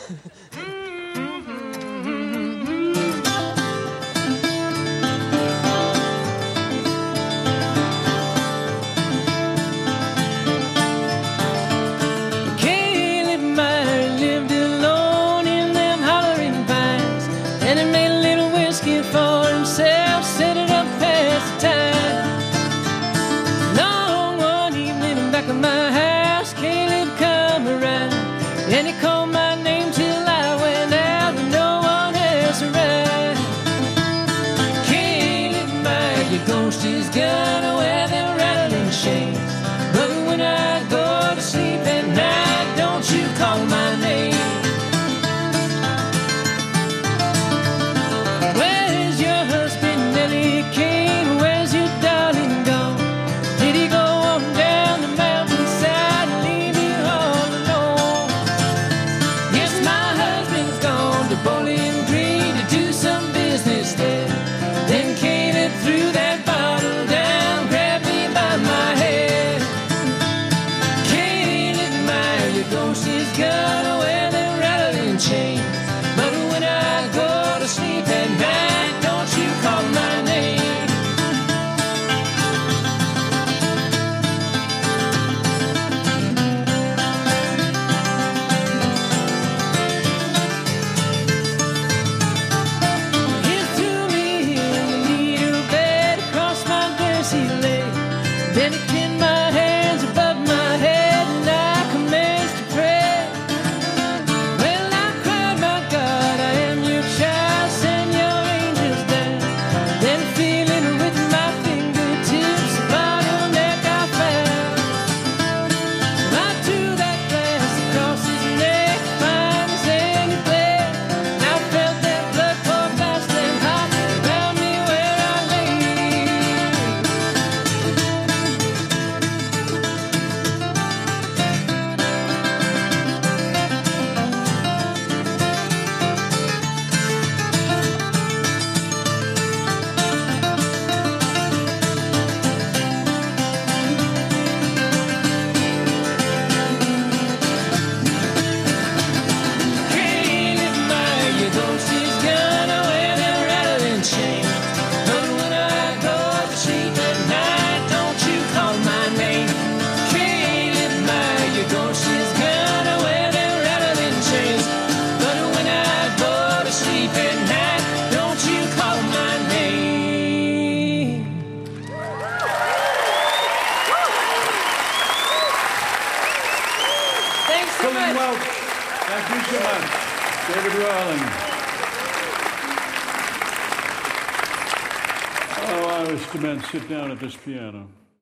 And he called my name till I went out and no one else around. Caleb Meyer, your ghost is gonna wear them rattling chains. But when I go to sleep at night, don't you call my name. Where's your husband, Nellie Kane? Where's your darling gone? Did he go on down the mountainside and leave you all alone? Yes, my husband's gone to Bowling Green to do some business there. Then Caleb threw that bottle down, grabbed me by my hair. Caleb Meyer, your ghost is gonna wear them rattling chains. But when I go to sleep at night, don't you call my name. He threw me in the needle bed across my dirty leg. Then he pinned my hands above my head and I commenced to pray. Well, I cried, my God, I am your child, send your angels down. Then feeling with my fingertips the bottleneck I found. So I threw that glass across his neck, fine as any blade. And I felt that blood pour fast and hot around me where I lay. Caleb Meyer, your ghost is gonna wear them rattling chains. But when I go to sleep at night, don't you call my name. Caleb Meyer, your ghost is gonna wear them rattling chains. But when I go to sleep at night, don't you call my name. Thanks so Colin much. Welch, thank you so much. David Rowling. Oh, Iris DeMent, sit down at this piano.